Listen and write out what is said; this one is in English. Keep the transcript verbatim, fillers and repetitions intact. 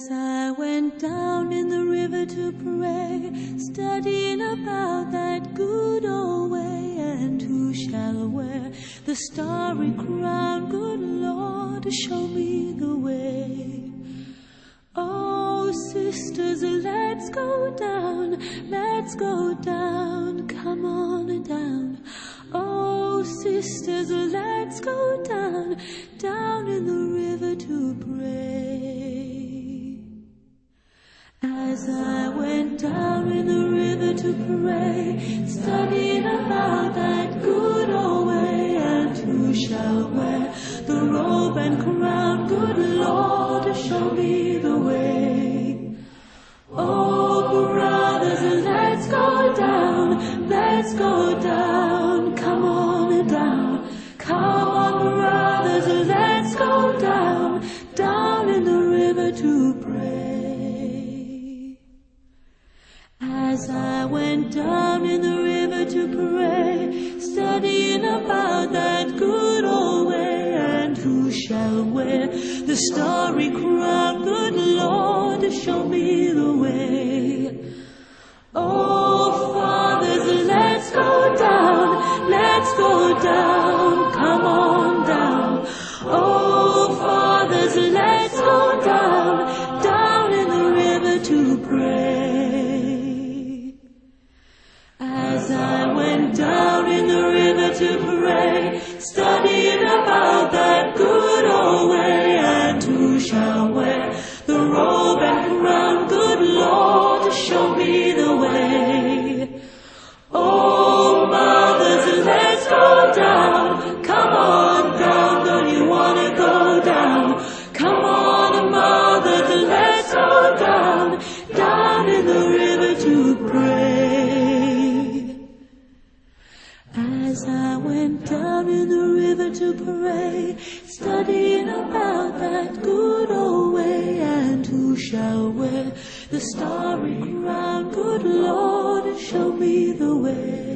As I went down in the river to pray, studying about that good old way, and who shall wear the starry crown, good Lord, show me the way. Oh, sisters, let's go down, let's go down, come on down. Oh, sisters, let's go down, down in the river to pray. As I went down in the river to pray, studying about that good old way, and who shall wear the robe and crown, good Lord, show me the way. Oh, brothers, let's go down, let's go down, come on down, come on, brothers, let's go down, down in the river to pray. As I went down in the river to pray, studying about that good old way, and who shall wear the starry crown, good Lord, show me the way. Oh, fathers, let's go down, let's go down, come on down. Oh, fathers, let's go down, down in the river to pray. As I went down in the river to pray, studying about that good old way, and who shall wear the robe and crown, good Lord, show me the way. Oh, mothers, let's go down, come on down, don't you want to go down? Come on, mothers, let's go down, down in the river to pray. As I went down in the river to pray, studying about that good old way, and who shall wear the starry crown, good Lord, show me the way.